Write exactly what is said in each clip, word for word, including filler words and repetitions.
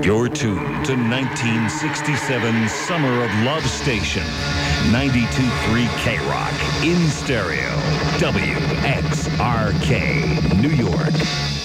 You're tuned to nineteen sixty-seven Summer of Love Station, ninety-two point three K-Rock, in stereo, W X R K, New York.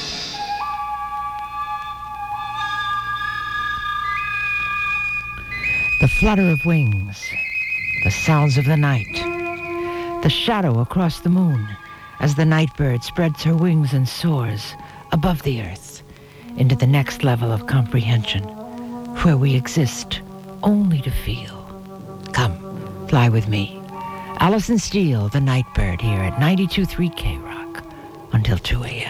The flutter of wings, the sounds of the night, the shadow across the moon as the night bird spreads her wings and soars above the earth into the next level of comprehension, where we exist only to feel. Come, fly with me. Alison Steele, the night bird, here at ninety-two point three K-Rock until two a.m.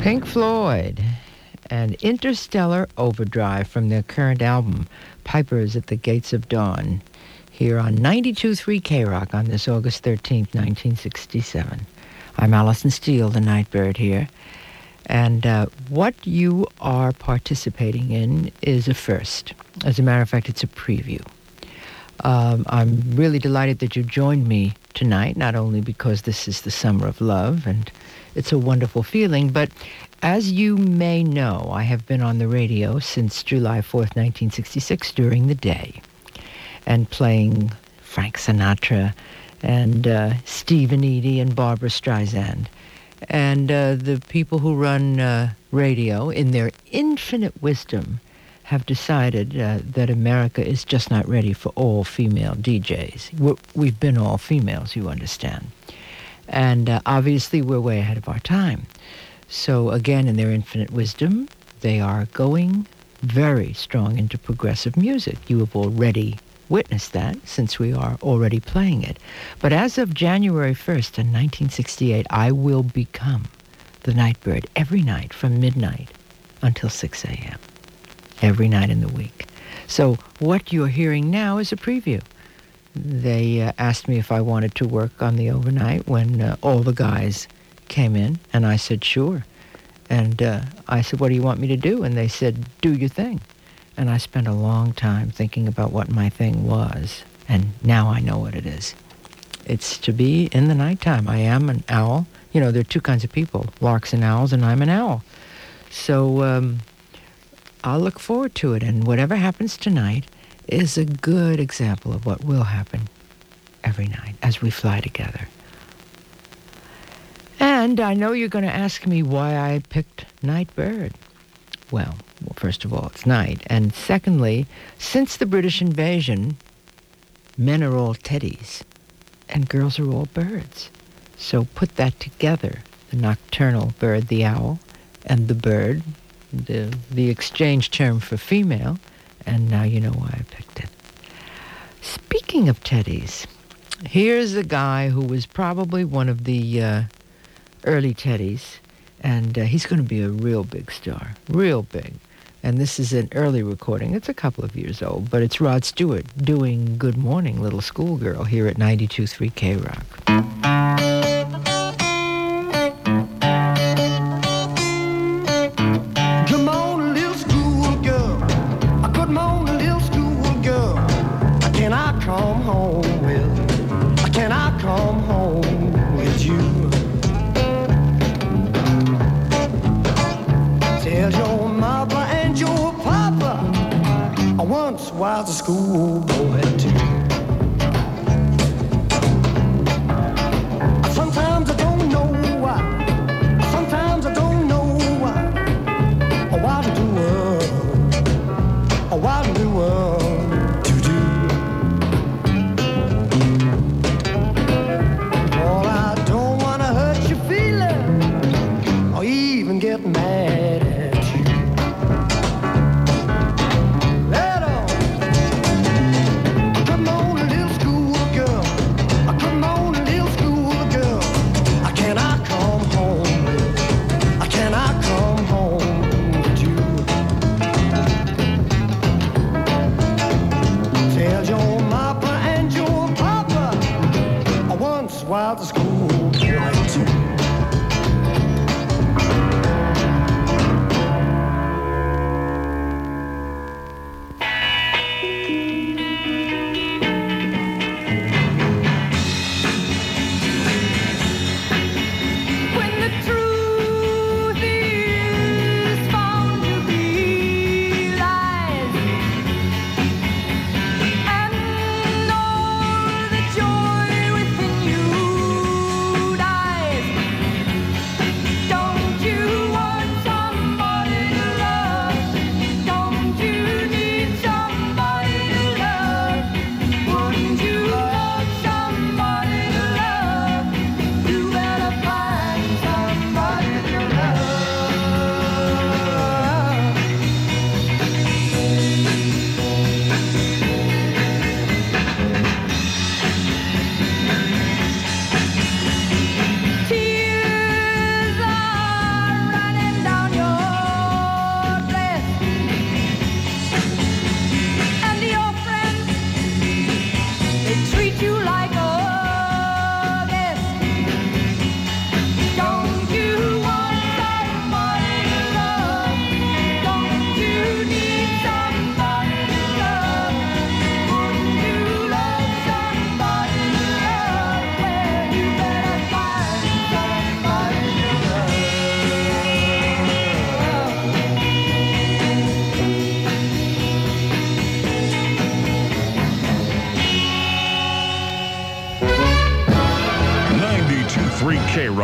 Pink Floyd and Interstellar Overdrive from their current album, Pipers at the Gates of Dawn, here on ninety-two point three K-Rock on this August thirteenth, nineteen sixty-seven. I'm Allison Steele, the Nightbird here, and uh, what you are participating in is a first. As a matter of fact, it's a preview. Um, I'm really delighted that you joined me tonight, not only because this is the summer of love and it's a wonderful feeling, but as you may know, I have been on the radio since July fourth, nineteen sixty-six during the day and playing Frank Sinatra and uh, Stephen Eady and Barbara Streisand. And uh, the people who run uh, radio, in their infinite wisdom, have decided uh, that America is just not ready for all female D Js. We're, we've been all females, you understand. And uh, obviously we're way ahead of our time. So again, in their infinite wisdom, they are going very strong into progressive music. You have already witnessed that since we are already playing it. But as of January first in nineteen sixty-eight, I will become the Nightbird every night from midnight until six a.m. every night in the week. So what you're hearing now is a preview. They uh, asked me if I wanted to work on the overnight when uh, all the guys came in, and I said, sure. And uh, I said, what do you want me to do? And they said, do your thing. And I spent a long time thinking about what my thing was, and now I know what it is. It's to be in the nighttime. I am an owl. You know, there are two kinds of people, larks and owls, and I'm an owl. So um, I'll look forward to it, and whatever happens tonight is a good example of what will happen every night as we fly together. And I know you're going to ask me why I picked Nightbird. Well, well, first of all, it's night. And secondly, since the British invasion, men are all teddies and girls are all birds. So put that together, the nocturnal bird, the owl, and the bird, the, the exchange term for female, and now you know why I picked it. Speaking of teddies, here's a guy who was probably one of the uh, early teddies, and uh, he's going to be a real big star, real big. And this is an early recording. It's a couple of years old, but it's Rod Stewart doing Good Morning, Little Schoolgirl here at ninety-two point three K-Rock. Was a schoolboy too. Sometimes I don't know why. Sometimes I don't know why. Why to do what? Why to do what to do? Oh, I don't wanna hurt your feelings or even get mad at you. Let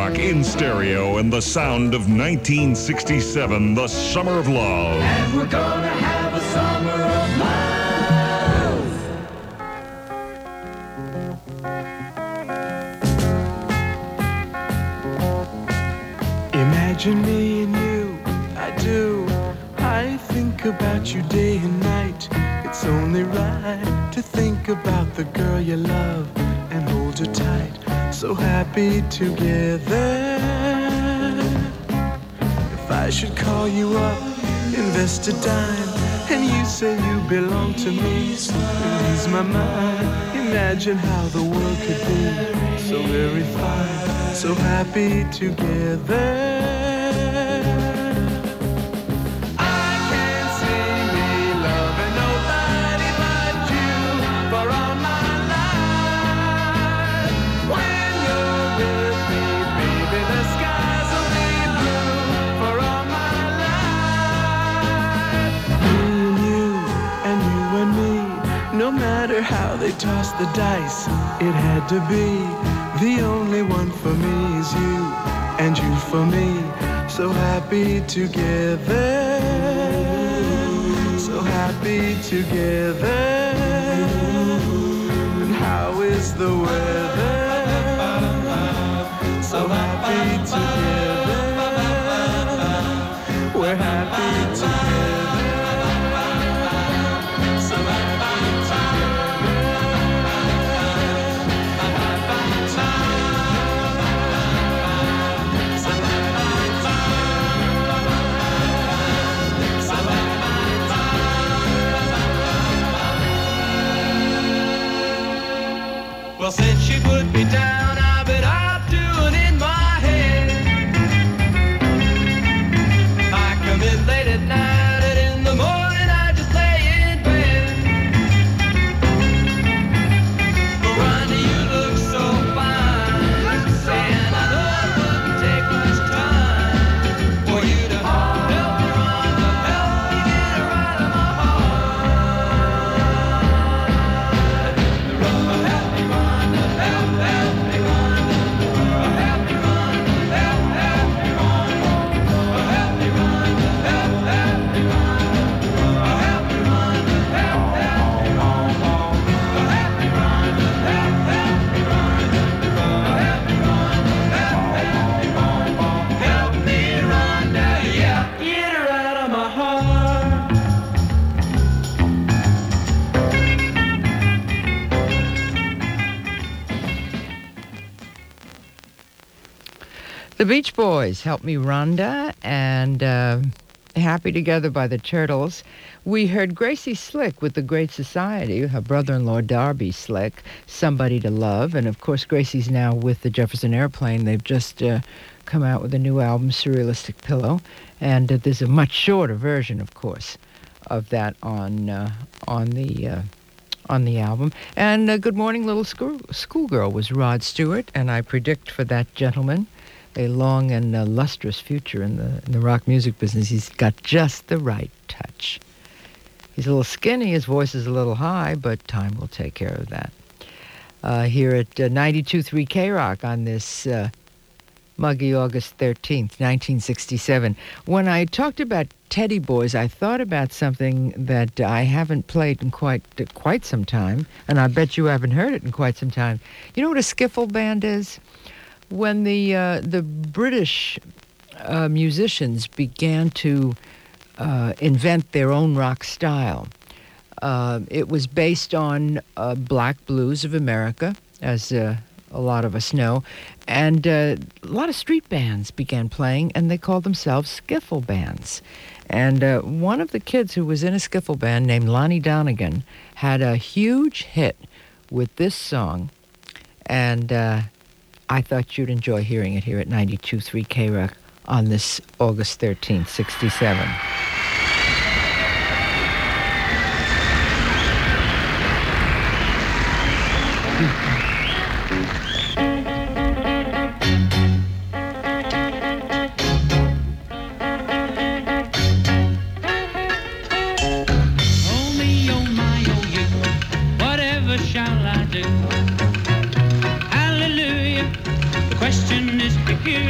K-Rock in stereo and the sound of nineteen sixty-seven, the Summer of Love. And we're gonna have a summer of love. Imagine me and you, I do. I think about you day and night. It's only right to think about the girl you love and hold her tight. So happy together. If I should call you up, invest a dime, and you say you belong to me, ease my mind. Imagine how the world could be so very fine, so happy together. No matter how they toss the dice, it had to be. The only one for me is you, and you for me. So happy together, so happy together. And how is the weather? So happy together, we're happy together. Well, since she put me down, I bet I'll do it in my head. I come in late at night, and in the morning I just lay in bed. But Ronnie, you look so fine, and I know it wouldn't take much time for you to help me, Rhonda, help me get her out of my heart. Help me, Rhonda, help, help me, Rhonda. Help me, Rhonda, help, help me, Rhonda. Help me, Rhonda, help, help me, Rhonda. Help me, Rhonda, help, help me, Rhonda. Help me, Rhonda, help, help me, Rhonda. Help me, Rhonda, help, help me, Rhonda. Help me, Rhonda, yeah, get her out of my heart. The Beach Boys, Help Me Rhonda, and uh, Happy Together by the Turtles. We heard Gracie Slick with The Great Society, her brother-in-law Darby Slick, Somebody to Love. And, of course, Gracie's now with the Jefferson Airplane. They've just uh, come out with a new album, Surrealistic Pillow. And uh, there's a much shorter version, of course, of that on uh, on the... Uh, on the album. And uh, Good Morning Little School Schoolgirl was Rod Stewart, and I predict for that gentleman a long and uh, lustrous future in the in the rock music business. He's got just the right touch. He's a little skinny, his voice is a little high, but time will take care of that. Uh, here at uh, ninety-two point three K-Rock on this uh, muggy August thirteenth, nineteen sixty-seven. When I talked about Teddy Boys, I thought about something that I haven't played in quite uh, quite some time, and I bet you haven't heard it in quite some time. You know what a skiffle band is? When the uh, the British uh, musicians began to uh, invent their own rock style, uh, it was based on uh, black blues of America, as uh, a lot of us know, and uh, a lot of street bands began playing, and they called themselves skiffle bands. And uh, one of the kids who was in a skiffle band named Lonnie Donegan had a huge hit with this song, and uh, I thought you'd enjoy hearing it here at ninety-two point three K-Rock on this August thirteenth, sixty-seven. Oh me, oh my, oh you, whatever shall I do? Hallelujah, the question is peculiar.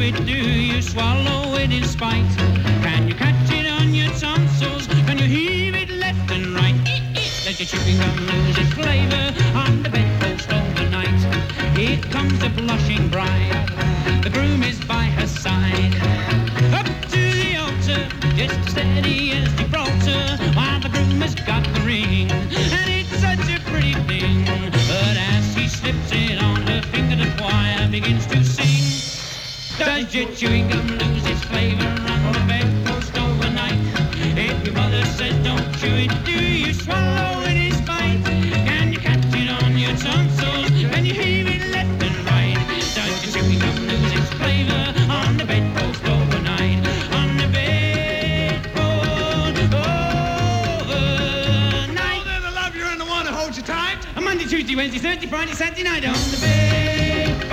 it? Do you swallow it in spite? Can you catch it on your tonsils? Can you heave it left and right? Does your chewing gum lose its flavor on the bedpost overnight? Here comes a blushing bride. The groom is by her side. Up to the altar, just as steady as Gibraltar, while the groom has got the ring. And it's such a pretty thing. But as he slips it on her finger, the choir begins to sing. Does your chewing gum lose its flavor on the bedpost overnight? If your mother said don't chew it, do you swallow it in spite? Can you catch it on your tonsils? Can you heave it left and right? Does your chewing gum lose its flavor on the bedpost overnight? On the bedpost overnight. Oh, there's a love you're in the one to hold you tight. On Monday, Tuesday, Wednesday, Thursday, Friday, Saturday night on the bedpost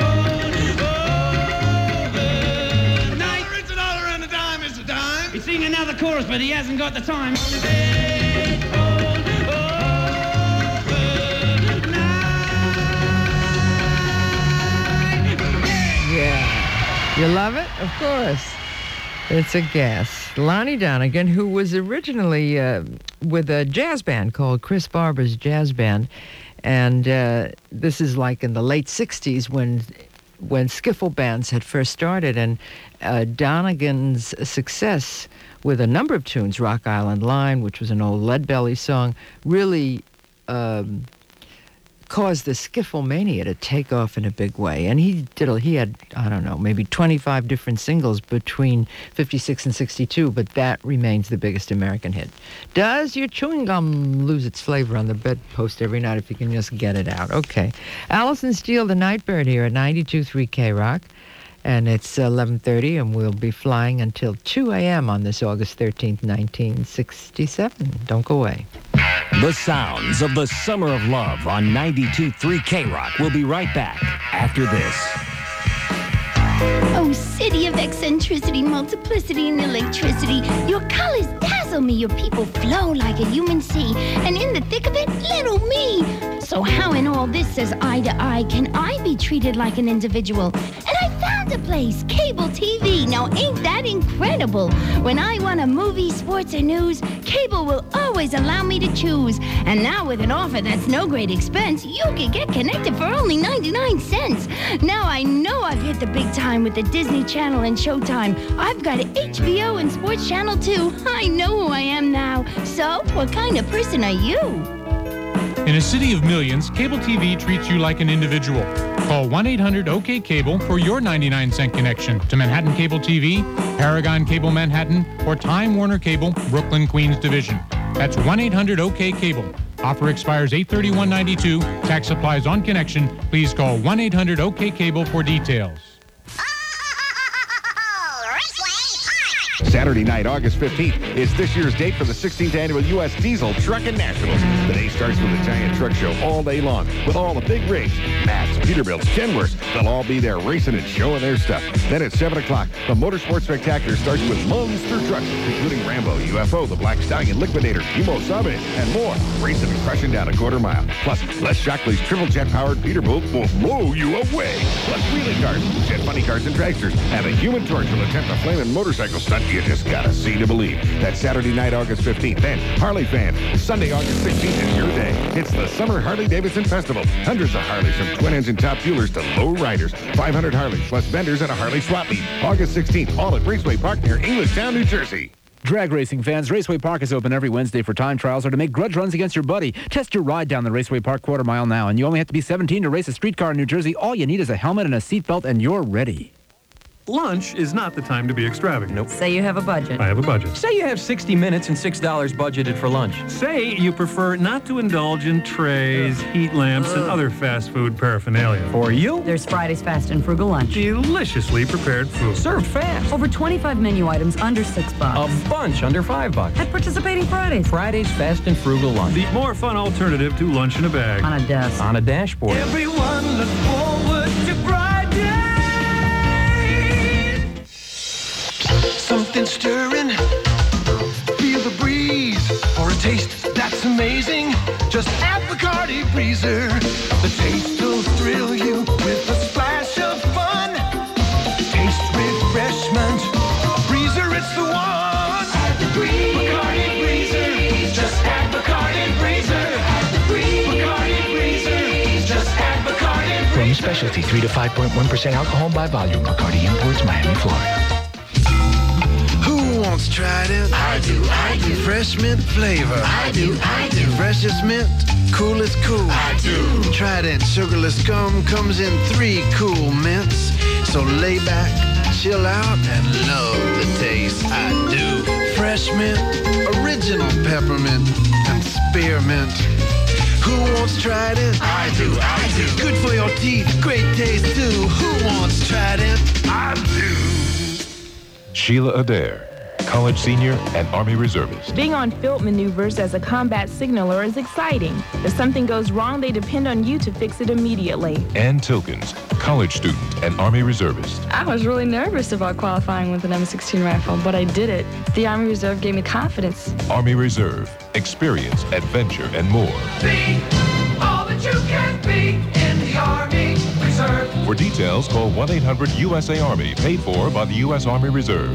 overnight. It's a dollar and a dime is a dime. He's singing another chorus, but he hasn't got the time. On the Yeah. You love it? Of course. It's a guess. Lonnie Donegan, who was originally uh, with a jazz band called Chris Barber's Jazz Band. And uh, this is like in the late sixties when when skiffle bands had first started. And uh, Donegan's success with a number of tunes, Rock Island Line, which was an old Leadbelly song, really um, caused the skiffle mania to take off in a big way. And he did, a, he had, I don't know, maybe twenty-five different singles between fifty-six and sixty-two, but that remains the biggest American hit. Does your chewing gum lose its flavor on the bedpost every night if you can just get it out? Okay. Allison Steele, the Nightbird here at ninety-two point three K-Rock. And it's eleven thirty, and we'll be flying until two a.m. on this August thirteenth, nineteen sixty-seven. Don't go away. The sounds of the Summer of Love on ninety-two point three K-Rock. We'll be right back after this. Oh, city of eccentricity, multiplicity, and electricity. Your colors dazzle me, your people flow like a human sea, and in the thick of it, little me. So how in all this, says eye to eye, can I be treated like an individual? And I found a place, cable T V. Now ain't that incredible? When I want a movie, sports, or news, cable will always allow me to choose. And now with an offer that's no great expense, you can get connected for only ninety-nine cents. Now I know I've hit the big time with the Disney Channel and Showtime. I've got H B O and Sports Channel too. I know who I am now. So, what kind of person are you? In a city of millions, cable T V treats you like an individual. Call one eight hundred O K Cable for your ninety-nine cent connection to Manhattan Cable T V, Paragon Cable Manhattan, or Time Warner Cable, Brooklyn, Queens Division. That's one eight hundred O K Cable. Offer expires eight thirty-one ninety-two. Tax applies on connection. Please call one eight hundred O K Cable for details. Saturday night, August fifteenth, is this year's date for the sixteenth Annual U S Diesel Truckin' Nationals. The day starts with a giant truck show all day long with all the big rigs. Matt's, Peterbilt's, Kenworths, they'll all be there racing and showing their stuff. Then at seven o'clock, the Motorsports Spectacular starts with monster trucks, including Rambo, U F O, the Black Stallion, Liquidator, Emo Sabe, and more, racing and crushing down a quarter mile. Plus, Les Shockley's triple jet-powered Peterbilt will blow you away. Plus, wheelie cars, jet funny cars and dragsters, and a Human Torch will attempt a flaming motorcycle stunt you just gotta see to believe. That's Saturday night, August fifteenth. Then, Harley fans, Sunday, August sixteenth is your day. It's the Summer Harley-Davidson Festival. Hundreds of Harleys from twin-engine top fuelers to low riders. five hundred Harleys plus vendors and a Harley swap meet. August sixteenth, all at Raceway Park near Englishtown, New Jersey. Drag racing fans, Raceway Park is open every Wednesday for time trials or to make grudge runs against your buddy. Test your ride down the Raceway Park quarter mile now, and you only have to be seventeen to race a streetcar in New Jersey. All you need is a helmet and a seatbelt, and you're ready. Lunch is not the time to be extravagant. Nope. Say you have a budget. I have a budget. Say you have sixty minutes and six dollars budgeted for lunch. Say you prefer not to indulge in trays, Ugh. heat lamps, Ugh. and other fast food paraphernalia. For you, there's Friday's Fast and Frugal Lunch. Deliciously prepared food. Served fast. Over twenty-five menu items under six bucks. A bunch under five bucks. At participating Fridays. Friday's Fast and Frugal Lunch. The more fun alternative to lunch in a bag. On a desk. On a dashboard. Everyone look forward to bright days. Something stirring, feel the breeze, for a taste that's amazing. Just add Bacardi Breezer. The taste will thrill you with a splash of fun. Taste refreshing. it's the one. Add the breeze. Bacardi Breezer. Just add Bacardi Breezer. Add the breeze. Bacardi Breezer. Just add Bacardi Breezer. From Specialty, three to five point one percent alcohol by volume. Bacardi Imports, Miami, Florida. Who wants Trident? I do, I do. Fresh mint flavor. I do, I do. Freshest mint, coolest cool. I do. Trident sugarless gum comes in three cool mints. So lay back, chill out, and love the taste. I do. Fresh mint, original peppermint, and spearmint. Who wants Trident? I do, I do. Good for your teeth, great taste too. Who wants Trident? I do. Sheila Adair, college senior and Army reservist. Being on field maneuvers as a combat signaler is exciting. If something goes wrong, they depend on you to fix it immediately. Ann Tilkins, college student and Army reservist. I was really nervous about qualifying with an M sixteen rifle, but I did it. The Army Reserve gave me confidence. Army Reserve, experience, adventure, and more. Be all that you can be in the Army Reserve. For details, call one eight hundred U S A Army, paid for by the U S Army Reserve.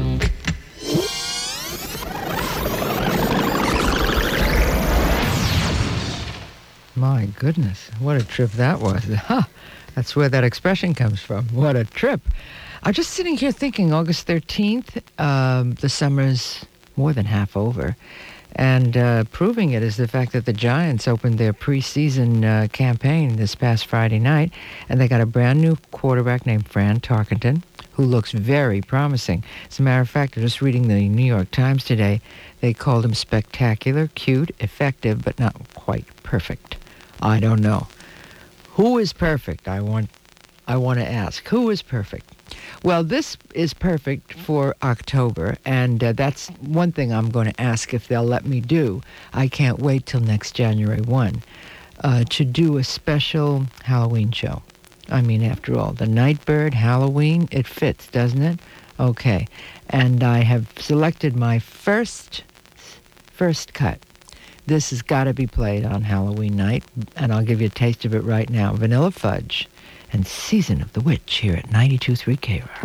My goodness, what a trip that was. Huh. That's where that expression comes from. What a trip. I'm just sitting here thinking August thirteenth, um, the summer's more than half over. And uh, proving it is the fact that the Giants opened their preseason uh, campaign this past Friday night, and they got a brand new quarterback named Fran Tarkenton, who looks very promising. As a matter of fact, I'm just reading the New York Times today. They called him spectacular, cute, effective, but not quite perfect. I don't know. Who is perfect? I want, I want to ask. Who is perfect? Well, this is perfect for October, and uh, that's one thing I'm going to ask if they'll let me do. I can't wait till next January first uh, to do a special Halloween show. I mean, after all, the Nightbird, Halloween, it fits, doesn't it? Okay. And I have selected my first, first cut. This has got to be played on Halloween night, and I'll give you a taste of it right now. Vanilla Fudge and Season of the Witch here at ninety-two point three K-Rock.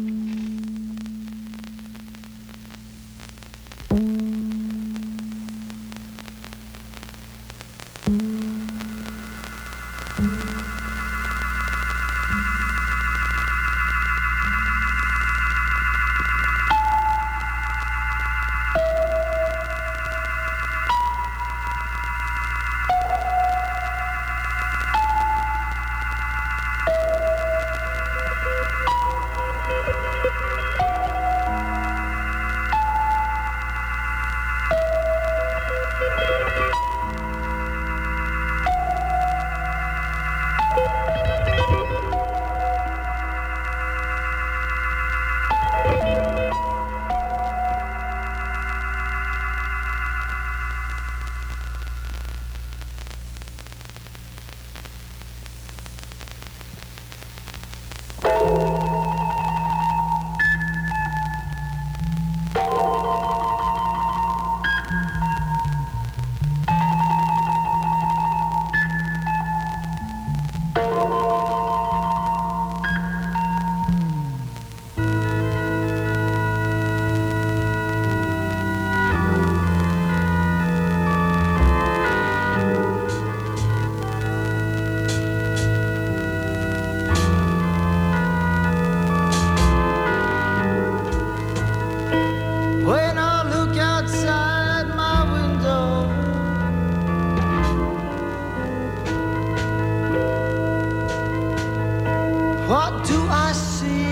What do I see?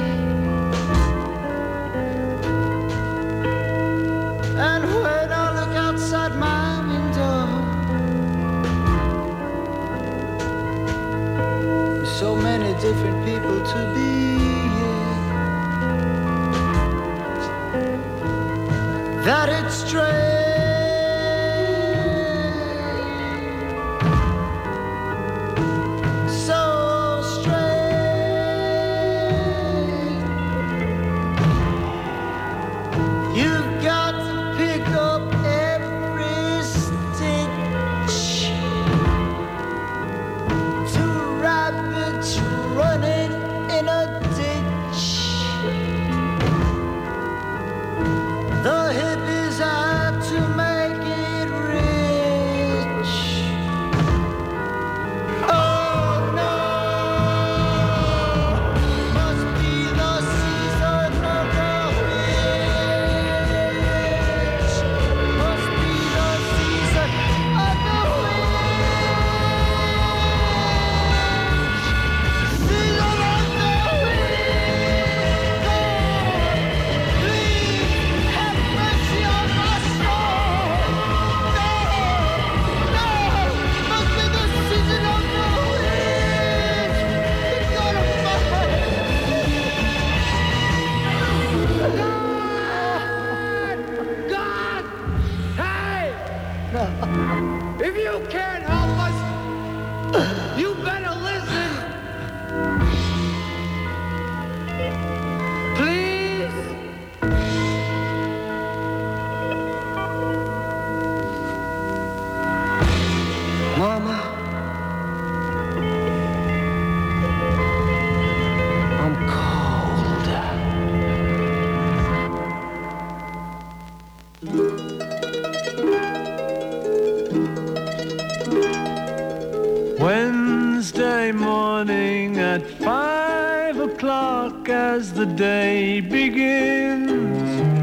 And when I look outside my window, so many different people to be. That it's strange. If you can't help us, you better listen. Please. Mama. I'm cold. Wednesday morning at five o'clock as the day begins.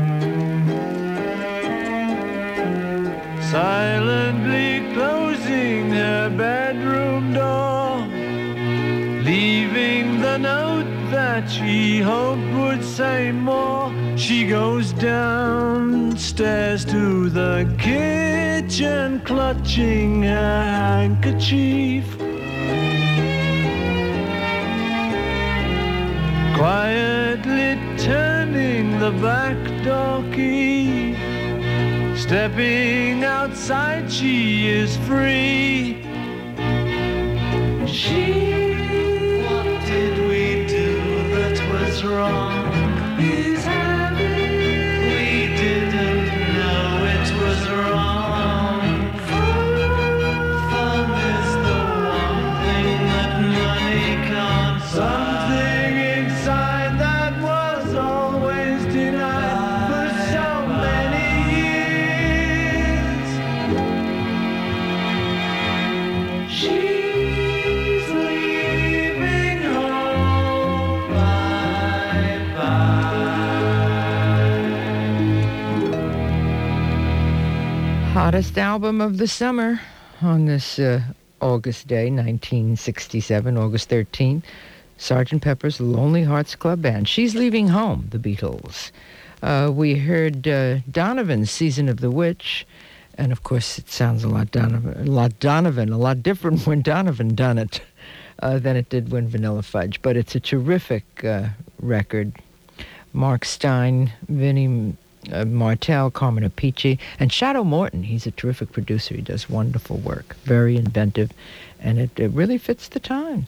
Silently closing her bedroom door, leaving the note that she hoped would say more. She goes downstairs to the kitchen, clutching her handkerchief. Quietly turning the back door key. Stepping outside, she is free. She, what did we do that was wrong? Is having, we didn't know it was wrong. Fun is the one thing that money can't buy. Something inside that was always denied for so many years. She's leaving home, bye-bye. Hottest album of the summer on this uh, August day, nineteen sixty-seven, August thirteenth. Sergeant Pepper's Lonely Hearts Club Band. She's Leaving Home, the Beatles. Uh, we heard uh, Donovan's Season of the Witch, and of course it sounds a lot Donovan, a lot Donovan, a lot different when Donovan done it uh, than it did when Vanilla Fudge. But it's a terrific uh, record. Mark Stein, Vinnie uh, Martell, Carmen Apici, and Shadow Morton. He's a terrific producer. He does wonderful work, very inventive, and it, it really fits the times.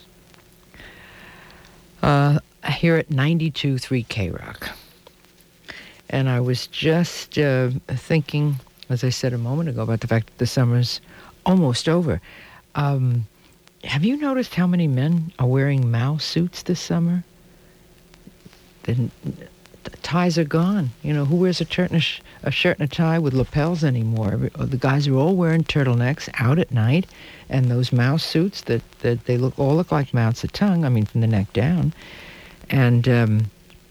Uh, here at ninety-two point three K-Rock. And I was just uh, thinking, as I said a moment ago, about the fact that the summer's almost over. Um, have you noticed how many men are wearing Mao suits this summer? The, the ties are gone. You know, who wears a shirt and a, sh- a shirt and a tie with lapels anymore? Every, the guys are all wearing turtlenecks out at night, and those Mao suits that, that they look all look like Mao Zedong, I mean, from the neck down. And um,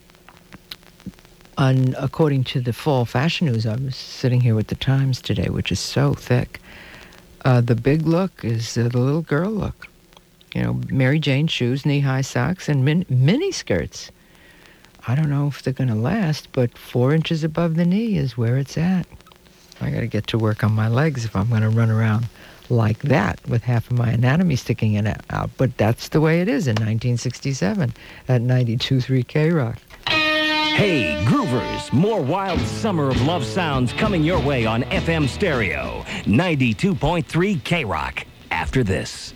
on, according to the fall fashion news, I was sitting here with the Times today, which is so thick. Uh, the big look is uh, the little girl look. You know, Mary Jane shoes, knee-high socks, and min- mini skirts. I don't know if they're going to last, but four inches above the knee is where it's at. I got to get to work on my legs if I'm going to run around like that with half of my anatomy sticking in out. But that's the way it is in nineteen sixty-seven at ninety-two point three K-Rock. Hey, Groovers, more wild summer of love sounds coming your way on F M stereo. ninety-two point three K-Rock. After this.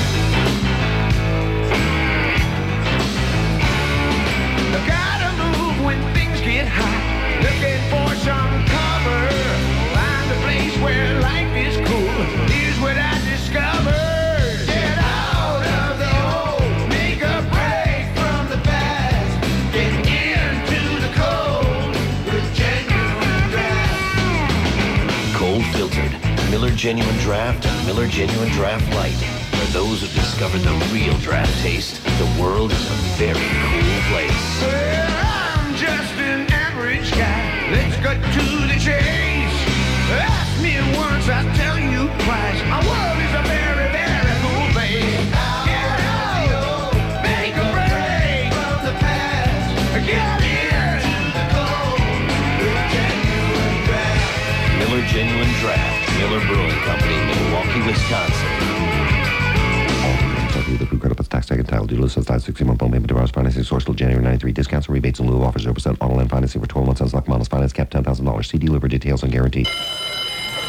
Gotta move when things get hot. Looking for some cover. Find a place where life is cool. Here's what I discovered. Get out of the old. Make a break from the past. Get into the cold with Genuine Draft. Cold filtered. Miller Genuine Draft and Miller Genuine Draft Light. For those who discovered the real draft taste, the world is a very cool place. Well, I'm just an average guy. Let's cut to the chase. Ask me once, I'll tell you twice. My world is a very, very cool place. Get out of the old, make a break from the past. Get into the cold with Genuine Draft. Miller Genuine Draft. Miller Brewing Company, Milwaukee, Wisconsin. The crew credit plus tax tag and title dealer says sixty-month loan payment device financing source till January ninety-three. Discounts and rebates in lieu of offers zero percent auto land financing for twelve months. Sounds like models finance cap ten thousand dollars. See dealer for details and guarantee.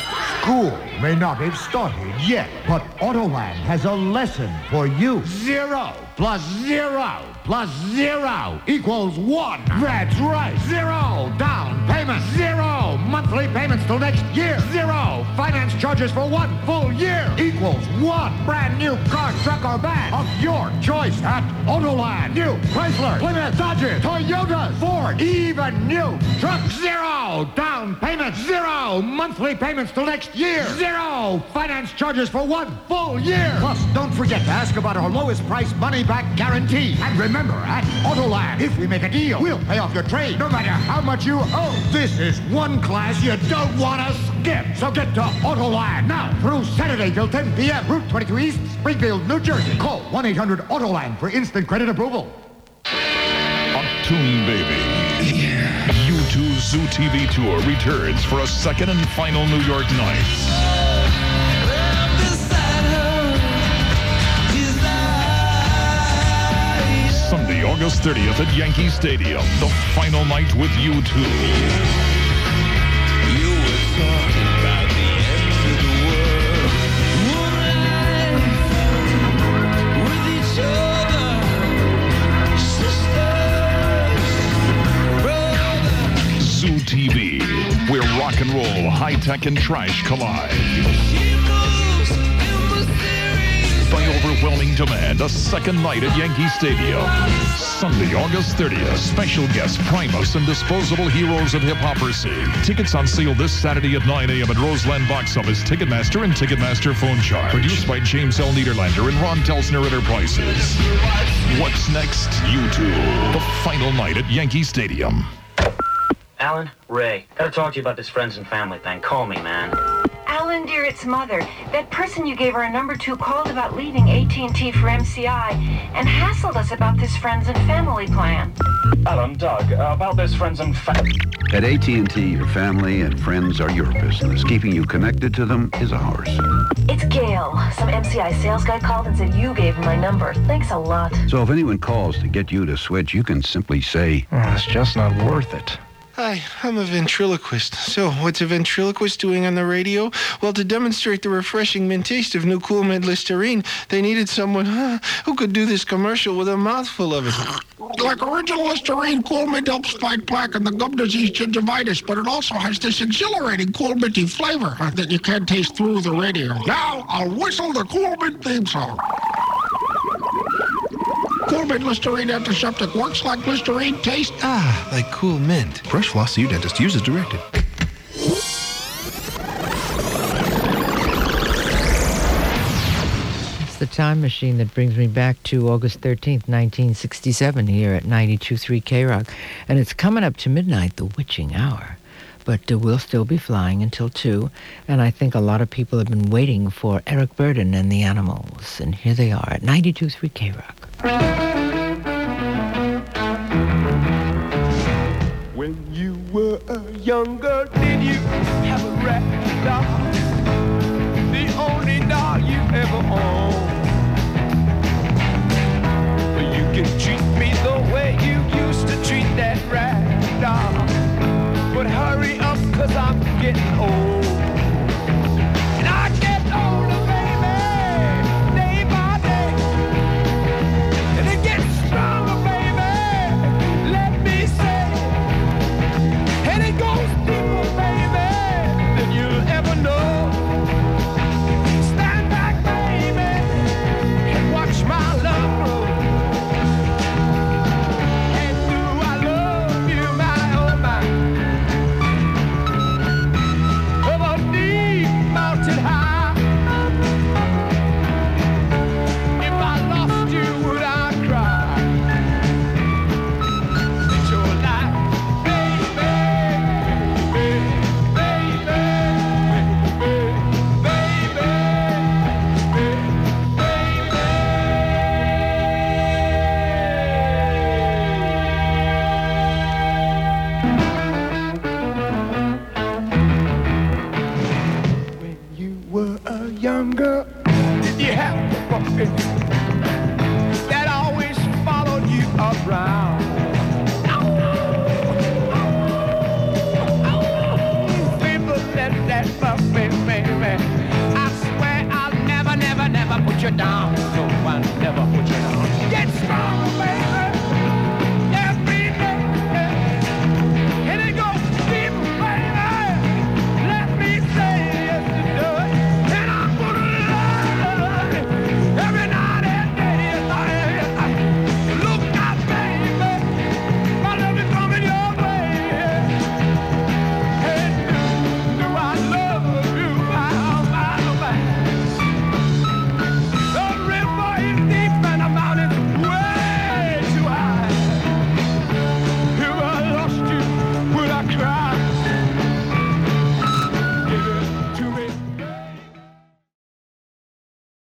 School may not have started yet, but Autoland has a lesson for you. Zero plus zero plus zero equals one. That's right. Zero down payment. Zero monthly payments till next year. Zero finance charges for one full year equals one brand new car, truck, or van of your choice at Autoland. New Chrysler, Plymouth, Dodge, Toyota, Ford, even new truck. Zero down payment. Zero monthly payments till next year. Zero finance charges for one full year. Plus, don't forget to ask about our lowest price money back guarantee. And remember, at Autoland, if we make a deal, we'll pay off your trade, no matter how much you owe. This is one class you don't want to skip. So get to Autoland now through Saturday till ten p.m. Route twenty-two East, Springfield, New Jersey. Call one eight hundred Autoland for instant credit approval. Tune Baby. U two's Zoo T V Tour returns for a second and final New York night. Sunday, August thirtieth at Yankee Stadium, the final night with U two. You were talking about the end of the world. One life with each other, sisters, brothers. Zoo T V, where rock and roll, high tech, and trash collide. By overwhelming demand, a second night at Yankee Stadium. Sunday, August thirtieth. Special guests Primus and Disposable Heroes of Hip Hoppercy. Tickets on sale this Saturday at nine a.m. at Roseland Box Office, Ticketmaster, and Ticketmaster Phone Charge. Produced by James L. Niederlander and Ron Telsner Enterprises. What's next? U two. The final night at Yankee Stadium. Alan, Ray, gotta talk to you about this friends and family thing. Call me, man. Alan, dear, it's Mother. That person you gave her a number two called about leaving A T and T for M C I and hassled us about this friends and family plan. Alan, Doug, uh, about this friends and family. At A T and T, your family and friends are your business. Keeping you connected to them is ours. It's Gail. Some M C I sales guy called and said you gave him my number. Thanks a lot. So if anyone calls to get you to switch, you can simply say, oh, it's just not worth it. Hi, I'm a ventriloquist. So, what's a ventriloquist doing on the radio? Well, to demonstrate the refreshing mint taste of new Cool Mint Listerine, they needed someone huh, who could do this commercial with a mouthful of it. Like original Listerine, Cool Mint helps fight plaque and the gum disease gingivitis, but it also has this exhilarating Cool Minty flavor uh, that you can't taste through the radio. Now, I'll whistle the Cool Mint theme song. Cool Mint Listerine Antiseptic works like Listerine taste. Ah, like Cool Mint. Brush floss to your dentist. Use as directed. It's the time machine that brings me back to August thirteenth, nineteen sixty-seven here at ninety-two point three K-Rock. And it's coming up to midnight, the witching hour. But uh, we'll still be flying until two. And I think a lot of people have been waiting for Eric Burdon and the Animals. And here they are at ninety-two point three K-Rock. When you were a young girl, did you have a rag doll? The only doll you ever owned. Well, you can treat me the way you used to treat that rag doll. But hurry up, cause I'm getting old.